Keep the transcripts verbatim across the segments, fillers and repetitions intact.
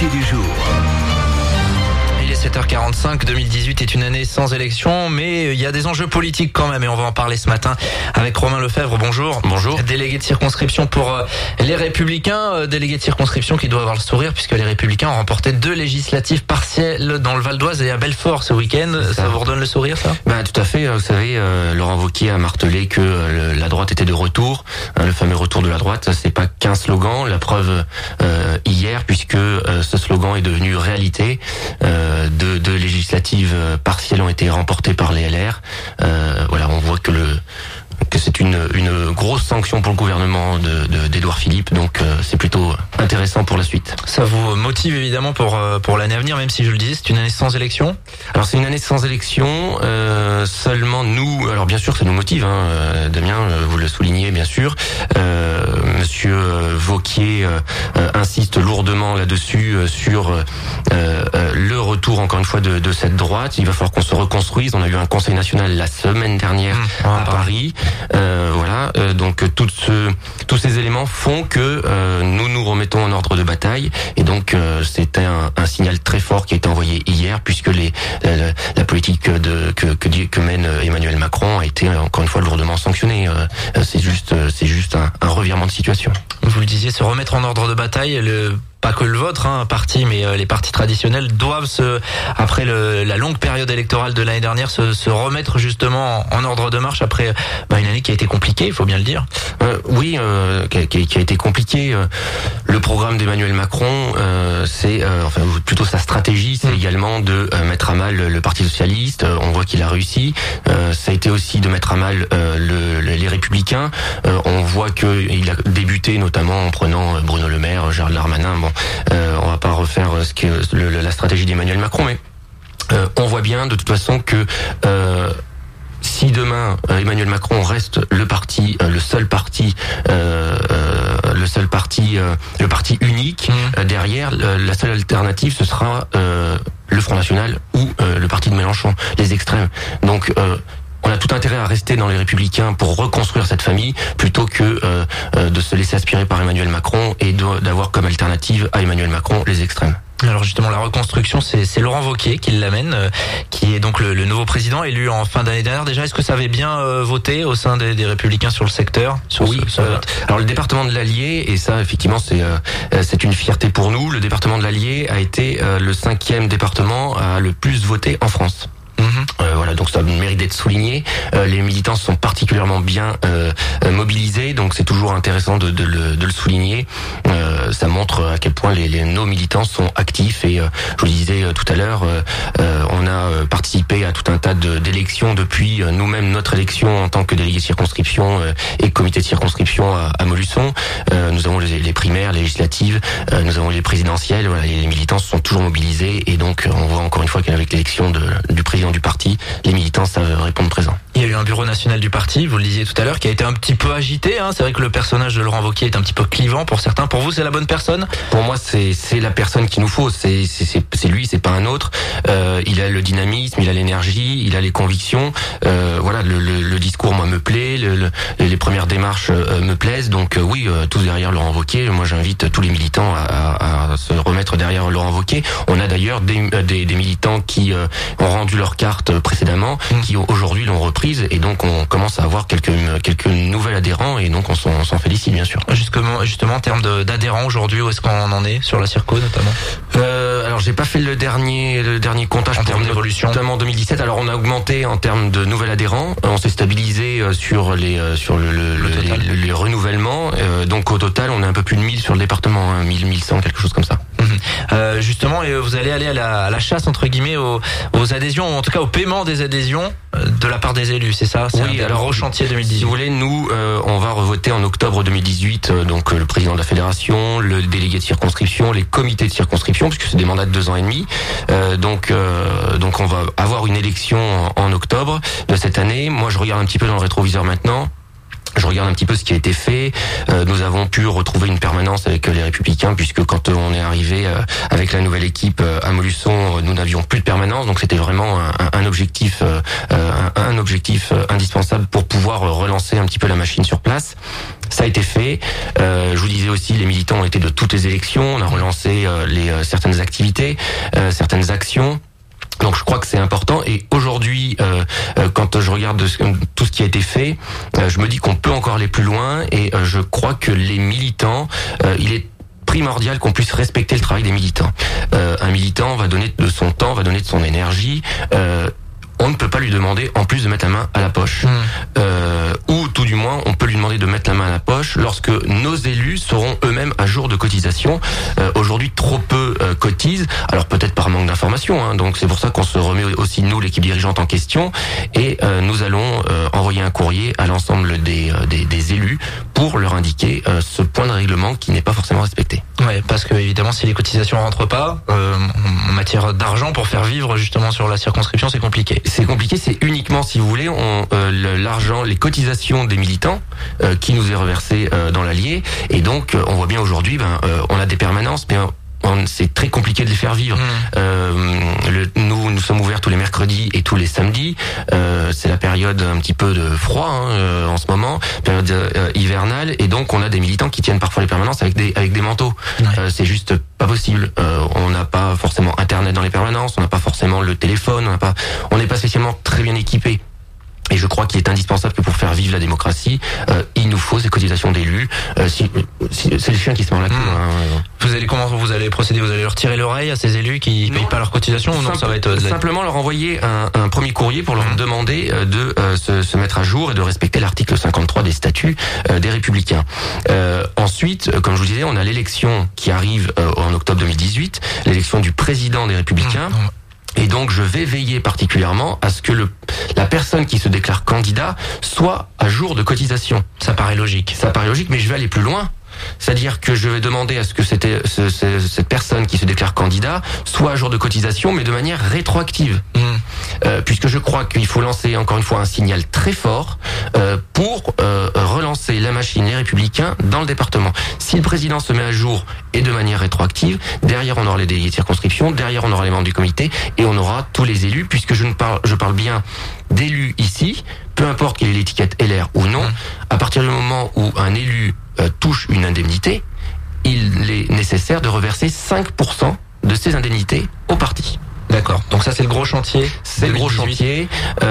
l'invité du jour. Il est sept heures quarante-cinq, deux mille dix-huit est une année sans élection, mais il y a des enjeux politiques quand même et on va en parler ce matin avec Romain Lefebvre. Bonjour. Bonjour. Délégué de circonscription pour les Républicains, délégué de circonscription qui doit avoir le sourire puisque les Républicains ont remporté deux législatives partielles dans le Val d'Oise et à Belfort ce week-end. Ça, ça vous redonne le sourire, ça? Bah tout à fait. Vous savez, euh, Laurent Wauquiez a martelé que euh, la droite était de retour. Hein, le fameux retour de la droite, c'est pas qu'un slogan. La preuve euh, hier, puisque euh, ce slogan est devenu réalité. Euh, deux, deux législatives partielles ont été remportées par les L R. Euh, voilà, on voit que le que c'est une, une grosse sanction pour le gouvernement de, de, d'Édouard Philippe, donc euh, c'est plutôt intéressant pour la suite. Ça vous motive évidemment pour pour l'année à venir, même si je le dis, c'est une année sans élection. Alors c'est une année sans élection, euh, seulement nous, alors bien sûr ça nous motive, hein, Damien, vous le soulignez bien sûr, euh, Monsieur Wauquiez euh, insiste lourdement là-dessus euh, sur euh, euh, le retour encore une fois de, de cette droite. Il va falloir qu'on se reconstruise. On a eu un conseil national la semaine dernière mmh, à Paris. Euh, voilà, euh, donc tout ce, tous ces éléments font que euh, nous nous remettons en ordre de bataille et donc euh, c'était un, un signal très fort qui a été envoyé hier puisque les la, la politique de que, que que mène Emmanuel Macron a été encore une fois lourdement sanctionnée. Euh, c'est juste c'est juste un, un revirement de situation. Vous le disiez, se remettre en ordre de bataille, le pas que le vôtre, hein, parti, mais euh, les partis traditionnels doivent se, après le, la longue période électorale de l'année dernière, se, se remettre justement en, en ordre de marche après bah, une année qui a été compliquée, il faut bien le dire. Euh, oui, euh, qui, a, qui a été compliquée. Le programme d'Emmanuel Macron, euh, c'est, euh, enfin plutôt sa stratégie, c'est mmh. également de euh, mettre à mal le Parti socialiste. Euh, on voit qu'il a réussi. Euh, ça a été aussi de mettre à mal euh, le, les Républicains. Euh, on voit que il a débuté notamment en prenant Bruno Le Maire, Gérald Darmanin. Bon. Euh, on va pas refaire ce que le, la stratégie d'Emmanuel Macron, mais euh, on voit bien de toute façon que euh, si demain euh, Emmanuel Macron reste le parti, euh, le seul parti, euh, euh, le seul parti, euh, le parti unique mmh. euh, derrière, le, la seule alternative ce sera euh, le Front National ou euh, le parti de Mélenchon, les extrêmes. Donc euh, on a tout intérêt à rester dans les Républicains pour reconstruire cette famille plutôt que euh, euh, de se laisser aspirer par Emmanuel Macron et de, d'avoir comme alternative à Emmanuel Macron les extrêmes. Alors justement, la reconstruction, c'est, c'est Laurent Wauquiez qui l'amène, euh, qui est donc le, le nouveau président élu en fin d'année dernière. Déjà, est-ce que ça avait bien euh, voté au sein des, des Républicains sur le secteur sur Oui. Ce, ce euh, alors le département de l'Allier, et ça effectivement c'est euh, c'est une fierté pour nous. Le département de l'Allier a été euh, le cinquième département à le plus voté en France. Euh, voilà, donc ça mérite d'être souligné. Euh, les militants sont particulièrement bien euh, mobilisés, donc c'est toujours intéressant de, de, le, de le souligner. Euh, ça montre à quel point les, les, nos militants sont actifs et euh, je vous le disais tout à l'heure, euh, euh, on a participé à tout un tas de, d'élections depuis euh, nous-mêmes notre élection en tant que délégué de circonscription euh, et comité de circonscription à, à Montluçon. Euh, nous avons les, les primaires, les législatives, euh, nous avons les présidentielles. Voilà, les militants sont toujours mobilisés et donc on voit encore une fois qu'avec l'élection de, du président du parti, les militants savent répondre présent. Il y a eu un bureau national du parti, vous le disiez tout à l'heure, qui a été un petit peu agité. Hein. C'est vrai que le personnage de Laurent Wauquiez est un petit peu clivant pour certains. Pour vous, c'est la bonne personne? Pour moi, c'est c'est la personne qu'il nous faut. C'est c'est c'est, c'est lui, c'est pas un autre. Euh, il a le dynamisme, il a l'énergie, il a les convictions. Euh, voilà, le, le, le discours moi me plaît, le, le, les premières démarches euh, me plaisent. Donc euh, oui, euh, tous derrière Laurent Wauquiez. Moi, j'invite tous les militants à, à, à se remettre derrière Laurent Wauquiez. On a d'ailleurs des des, des militants qui euh, ont rendu leur carte précédemment, mmh. qui aujourd'hui l'ont reprise et donc on commence à avoir quelques quelques nouvelles adhérents et donc on s'en, on s'en félicite bien sûr. Justement, justement en termes de, d'adhérents aujourd'hui, où est-ce qu'on en est sur la Circo notamment? euh, Alors j'ai pas fait le dernier le dernier comptage en termes d'évolution. Notamment en deux mille dix-sept. Alors on a augmenté en termes de nouvelles adhérents. On s'est stabilisé sur les sur le, le, le les, les, les renouvellements. Euh, donc au total on est un peu plus de mille sur le département, hein, mille mille cent quelque chose comme ça. Mmh. Euh, justement, vous allez aller à la, à la chasse entre guillemets aux, aux adhésions, ou en tout cas au paiement des adhésions de la part des élus, c'est ça? C'est oui, un alors gros chantier deux mille dix-huit. Si vous voulez, nous, euh, on va revoter en octobre deux mille dix-huit, euh, donc euh, le président de la fédération, le délégué de circonscription, les comités de circonscription, puisque c'est des mandats de deux ans et demi. Euh, donc, euh, donc on va avoir une élection en, en octobre de cette année. Moi, je regarde un petit peu dans le rétroviseur maintenant. Je regarde un petit peu ce qui a été fait. Euh, nous avons pu retrouver une permanence avec les Républicains, puisque quand on est arrivé euh, avec la nouvelle équipe euh, à Montluçon, nous n'avions plus de permanence. Donc c'était vraiment un, un objectif, euh, un, un objectif indispensable pour pouvoir relancer un petit peu la machine sur place. Ça a été fait. Euh, je vous disais aussi, les militants ont été de toutes les élections. On a relancé euh, les euh, certaines activités, euh, certaines actions. Donc je crois que c'est important, et aujourd'hui, euh, euh, quand je regarde de ce, tout ce qui a été fait, euh, je me dis qu'on peut encore aller plus loin, et euh, je crois que les militants, euh, il est primordial qu'on puisse respecter le travail des militants. Euh, un militant va donner de son temps, va donner de son énergie. Euh, on ne peut pas lui demander en plus de mettre la main à la poche. Mmh. Euh, ou tout du moins, on peut lui demander de mettre la main à la poche lorsque nos élus seront eux-mêmes à jour de cotisation. Euh, aujourd'hui, trop peu euh, cotisent, alors peut-être par manque d'information, hein, donc c'est pour ça qu'on se remet aussi, nous, l'équipe dirigeante, en question, et euh, nous allons euh, envoyer un courrier à l'ensemble des, euh, des, des élus pour leur indiquer euh, ce point de règlement qui n'est pas forcément respecté. Ouais, parce que évidemment, si les cotisations rentrent pas, euh, en matière d'argent pour faire vivre justement sur la circonscription, c'est compliqué. C'est compliqué, c'est uniquement, si vous voulez, on, euh, l'argent, les cotisations des militants euh, qui nous est reversé euh, dans l'Allier, et donc euh, on voit bien aujourd'hui, ben, euh, on a des permanences, mais on, c'est très compliqué de les faire vivre. Mmh. Euh, le, nous, nous sommes ouverts tous les mercredis et tous les samedis. Euh, c'est la période un petit peu de froid hein, euh, en ce moment, période euh, hivernale, et donc on a des militants qui tiennent parfois les permanences avec des avec des manteaux. Ouais. Euh, c'est juste pas possible. Euh, on n'a pas forcément internet dans les permanences, on n'a pas forcément le téléphone, on n'a pas, on n'est pas spécialement très bien équipé. Et je crois qu'il est indispensable que pour faire vivre la démocratie, euh, il nous faut ces cotisations d'élus. Euh, si, si, c'est le chien qui se mord la queue. Mmh. Hein. Vous allez comment vous allez procéder? Vous allez leur tirer l'oreille à ces élus qui ne payent pas leurs cotisations, ou non? Ça va être de la... simplement leur envoyer un, un premier courrier pour leur mmh. demander de euh, se, se mettre à jour et de respecter l'article cinquante-trois des statuts euh, des Républicains. Euh, ensuite, comme je vous disais, on a l'élection qui arrive euh, en octobre deux mille dix-huit, l'élection du président des Républicains. Mmh. Et donc je vais veiller particulièrement à ce que le, la personne qui se déclare candidat soit à jour de cotisation. Ça paraît logique. Ça paraît logique, mais je vais aller plus loin. C'est-à-dire que je vais demander à ce que c'était, ce, ce, cette personne qui se déclare candidat soit à jour de cotisation, mais de manière rétroactive. Mmh. Euh, puisque je crois qu'il faut lancer encore une fois un signal très fort euh, pour euh, relancer la machine Les Républicains dans le département. Si le président se met à jour et de manière rétroactive, derrière on aura les délégués de circonscription, derrière on aura les membres du comité, et on aura tous les élus, puisque je ne parle, je parle bien d'élus ici, peu importe qu'il ait l'étiquette L R ou non. Mmh. À partir du moment où un élu euh, touche une indemnité, il est nécessaire de reverser cinq pour cent de ces indemnités au parti. D'accord. Donc ça c'est le gros chantier. C'est le gros chantier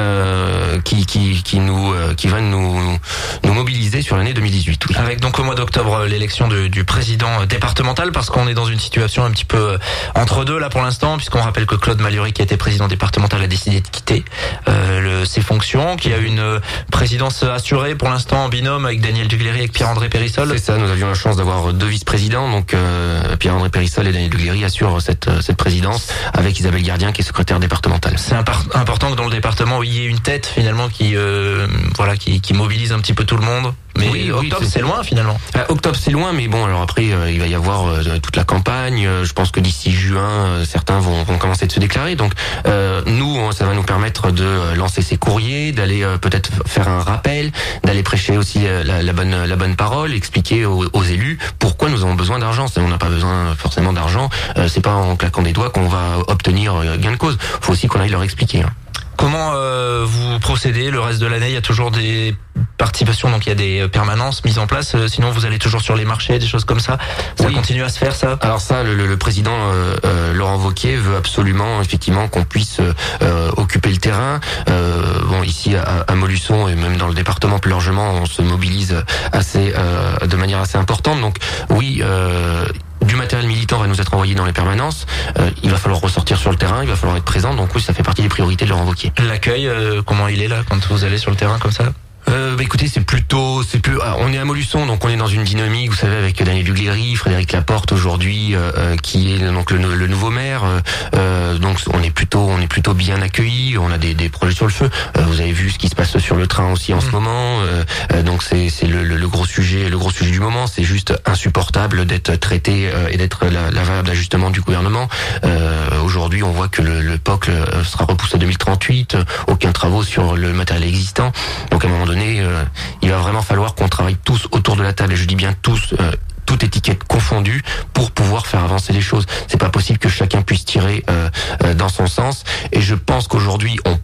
euh, qui qui qui nous euh, qui va nous nous mobiliser sur l'année deux mille dix-huit. Oui. Avec donc au mois d'octobre l'élection de, du président départemental, parce qu'on est dans une situation un petit peu entre deux là pour l'instant, puisqu'on rappelle que Claude Malhury, qui était président départemental, a décidé de quitter euh, le, ses fonctions, qui a une présidence assurée pour l'instant en binôme avec Daniel Dugléry, avec Pierre-André Périssol. C'est ça. Nous avions la chance d'avoir deux vice-présidents, donc euh, Pierre-André Périssol et Daniel Dugléry assurent cette cette présidence avec Isabelle Gardien, qui est secrétaire départemental. C'est important que dans le département il y ait une tête finalement qui euh, voilà qui, qui mobilise un petit peu tout le monde. Mais oui, octobre oui, c'est... c'est loin finalement. Euh, octobre c'est loin, mais bon, alors après euh, il va y avoir euh, toute la campagne. Euh, je pense que d'ici juin, euh, certains vont, vont commencer de se déclarer. Donc euh, nous, ça va nous permettre de euh, lancer ces courriers, d'aller euh, peut-être faire un rappel, d'aller prêcher aussi euh, la, la bonne la bonne parole, expliquer aux, aux élus pourquoi nous avons besoin d'argent. On n'a pas besoin forcément d'argent. Euh, c'est pas en claquant des doigts qu'on va obtenir euh, gain de cause. Faut aussi qu'on aille leur expliquer. Hein. Comment euh, vous procédez le reste de l'année? Il y a toujours des participations, donc il y a des permanences mises en place. Euh, sinon, vous allez toujours sur les marchés, des choses comme ça. Ça oui. continue à se faire, ça? Alors ça, le, le président euh, euh, Laurent Wauquiez veut absolument, effectivement, qu'on puisse euh, occuper le terrain. Euh, bon, ici à, à Montluçon et même dans le département plus largement, on se mobilise assez, euh, de manière assez importante. Donc oui. Euh, Du matériel militant va nous être envoyé dans les permanences. Euh, il va falloir ressortir sur le terrain, il va falloir être présent. Donc oui, ça fait partie des priorités de Laurent Wauquiez. L'accueil, euh, comment il est là quand vous allez sur le terrain comme ça? Euh, bah écoutez, c'est plutôt, c'est plus, ah, on est à Montluçon, donc on est dans une dynamique, vous savez, avec Daniel Dugléry, Frédéric Laporte aujourd'hui, euh, qui est donc le, le nouveau maire. Euh, donc on est plutôt, on est plutôt bien accueillis. On a des, des projets sur le feu. Euh, vous avez vu ce qui se passe sur le train aussi en mmh. ce moment. Euh, donc c'est, c'est le, le, le gros sujet, le gros sujet du moment. C'est juste insupportable d'être traité euh, et d'être la, la variable d'ajustement du gouvernement. Euh, aujourd'hui, on voit que le, le P O C L sera repoussé à deux mille trente-huit. Aucun travaux sur le matériel existant. Donc à un moment donné, Euh, il va vraiment falloir qu'on travaille tous autour de la table, et je dis bien tous, euh, toute étiquette confondue, pour pouvoir faire avancer les choses. C'est pas possible que chacun puisse tirer euh, euh, dans son sens, et je pense qu'aujourd'hui on peut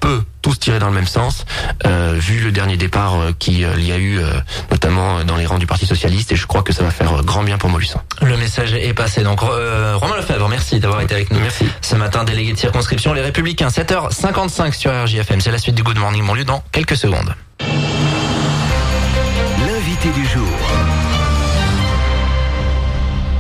tous tirer dans le même sens, euh, vu le dernier départ euh, qu'il euh, y a eu, euh, notamment dans les rangs du Parti socialiste, et je crois que ça va faire grand bien pour Montluçon. Le message est passé. Donc euh, Romain Lefebvre, merci d'avoir été avec nous. Merci. Ce matin, délégué de circonscription Les Républicains, sept heures cinquante-cinq sur R J F M. C'est la suite du Good Morning Montluçon dans quelques secondes. L'invité du jour.